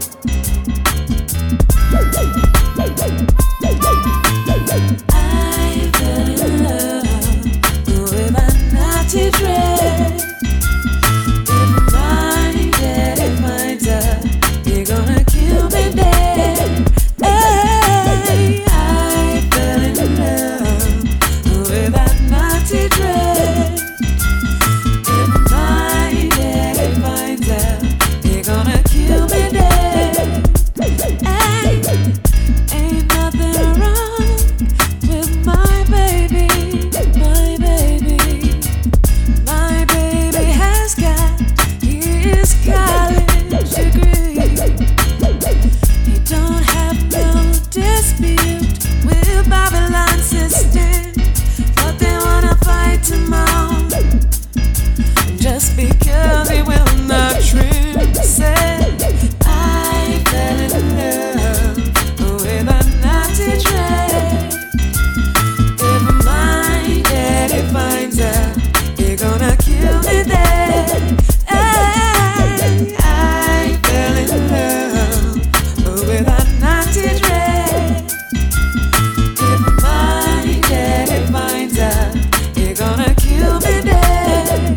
I fell in love with my naughty dread. If my daddy finds out, you're gonna kill me dead. Hey, I fell in love with that naughty dread. If my daddy finds out, you're gonna kill me dead. Hey, ain't nothing wrong with my baby, my baby. My baby has got his college degree. He don't have no dispute with Babylon's system, but they wanna fight him out just because he will not trim. Said I fell in love with a naughty dread. If my daddy finds out, you're gonna kill me dead. Hey, I fell in love with a naughty dread. If my daddy finds out, you're gonna kill me dead.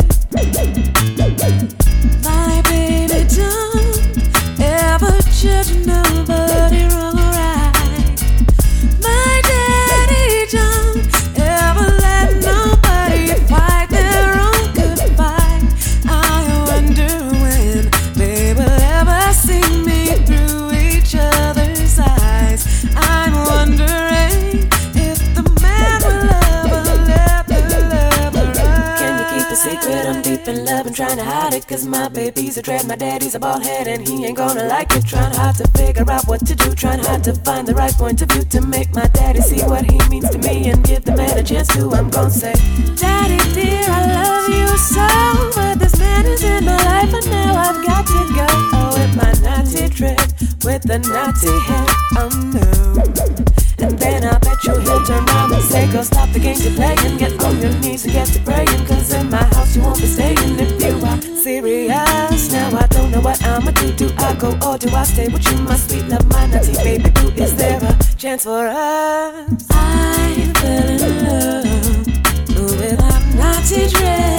My baby don't ever judge nobody wrong or right. My daddy don't ever let nobody fight their own good fight. I wonder when they will ever see me through each other's eyes. I'm wondering if the man will ever let the lover rise. Can you keep a secret? I'm deep in love and trying to hide it, 'cause my baby's a dread, my daddy's a bald head, and he ain't gonna like it. Trying hard to figure out what to do, trying hard to find the right point of view to make my daddy see what he means to me and give the man a chance to. I'm gonna say, Daddy dear, I love you so, but this man is in my life and now I've got to go. Oh, with my naughty dread, with the naughty head, oh no. And then I bet you he'll turn around and say, go stop the games you're playing, get on your knees and get to praying, 'cause in my house you won't be staying if you are serious. Now I don't know what I'ma do. Do I go or do I stay with you, my sweet love, my naughty baby boo? Is there a chance for us? I fell in love with a naughty dread.